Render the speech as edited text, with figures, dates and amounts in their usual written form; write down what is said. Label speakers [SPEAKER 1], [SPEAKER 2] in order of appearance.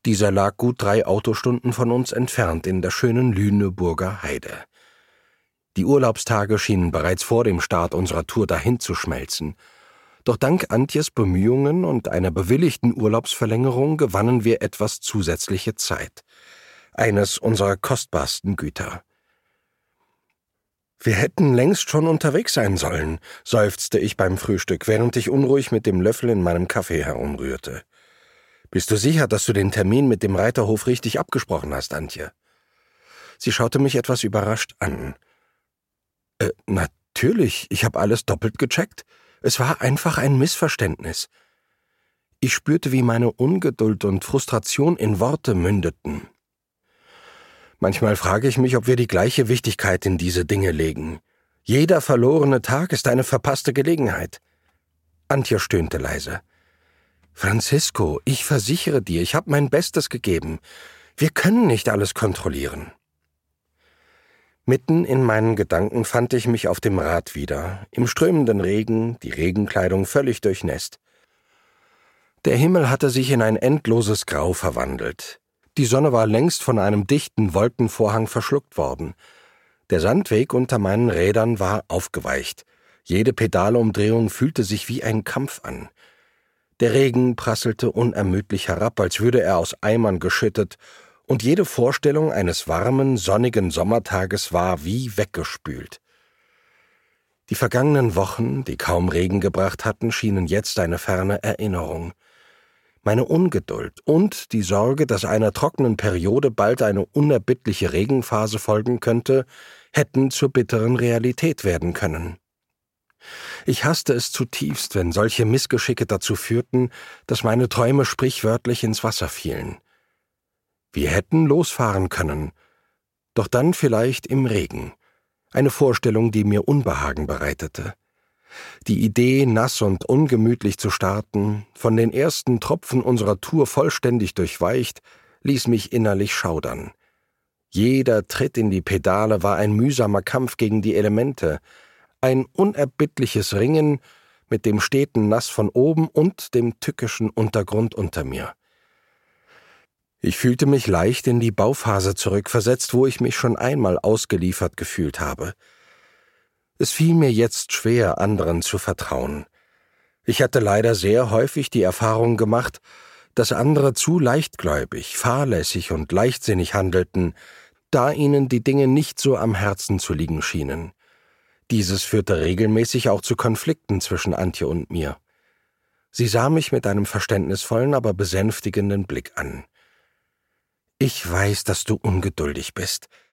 [SPEAKER 1] Dieser lag gut 3 Autostunden von uns entfernt in der schönen Lüneburger Heide. Die Urlaubstage schienen bereits vor dem Start unserer Tour dahin zu schmelzen. Doch dank Antjes Bemühungen und einer bewilligten Urlaubsverlängerung gewannen wir etwas zusätzliche Zeit. Eines unserer kostbarsten Güter. »Wir hätten längst schon unterwegs sein sollen«, seufzte ich beim Frühstück, während ich unruhig mit dem Löffel in meinem Kaffee herumrührte. »Bist du sicher, dass du den Termin mit dem Reiterhof richtig abgesprochen hast, Antje?« Sie schaute mich etwas überrascht an. Natürlich, ich habe alles doppelt gecheckt. Es war einfach ein Missverständnis.« Ich spürte, wie meine Ungeduld und Frustration in Worte mündeten. Manchmal frage ich mich, ob wir die gleiche Wichtigkeit in diese Dinge legen. Jeder verlorene Tag ist eine verpasste Gelegenheit. Antje stöhnte leise. »Francisco, ich versichere dir, ich habe mein Bestes gegeben. Wir können nicht alles kontrollieren.« Mitten in meinen Gedanken fand ich mich auf dem Rad wieder, im strömenden Regen, die Regenkleidung völlig durchnässt. Der Himmel hatte sich in ein endloses Grau verwandelt. Die Sonne war längst von einem dichten Wolkenvorhang verschluckt worden. Der Sandweg unter meinen Rädern war aufgeweicht. Jede Pedalumdrehung fühlte sich wie ein Kampf an. Der Regen prasselte unermüdlich herab, als würde er aus Eimern geschüttet, und jede Vorstellung eines warmen, sonnigen Sommertages war wie weggespült. Die vergangenen Wochen, die kaum Regen gebracht hatten, schienen jetzt eine ferne Erinnerung. Meine Ungeduld und die Sorge, dass einer trockenen Periode bald eine unerbittliche Regenphase folgen könnte, hätten zur bitteren Realität werden können. Ich hasste es zutiefst, wenn solche Missgeschicke dazu führten, dass meine Träume sprichwörtlich ins Wasser fielen. Wir hätten losfahren können, doch dann vielleicht im Regen, eine Vorstellung, die mir Unbehagen bereitete. Die Idee, nass und ungemütlich zu starten, von den ersten Tropfen unserer Tour vollständig durchweicht, ließ mich innerlich schaudern. Jeder Tritt in die Pedale war ein mühsamer Kampf gegen die Elemente, ein unerbittliches Ringen mit dem steten Nass von oben und dem tückischen Untergrund unter mir. Ich fühlte mich leicht in die Bauphase zurückversetzt, wo ich mich schon einmal ausgeliefert gefühlt habe. Es fiel mir jetzt schwer, anderen zu vertrauen. Ich hatte leider sehr häufig die Erfahrung gemacht, dass andere zu leichtgläubig, fahrlässig und leichtsinnig handelten, da ihnen die Dinge nicht so am Herzen zu liegen schienen. Dieses führte regelmäßig auch zu Konflikten zwischen Antje und mir. Sie sah mich mit einem verständnisvollen, aber besänftigenden Blick an. »Ich weiß, dass du ungeduldig bist.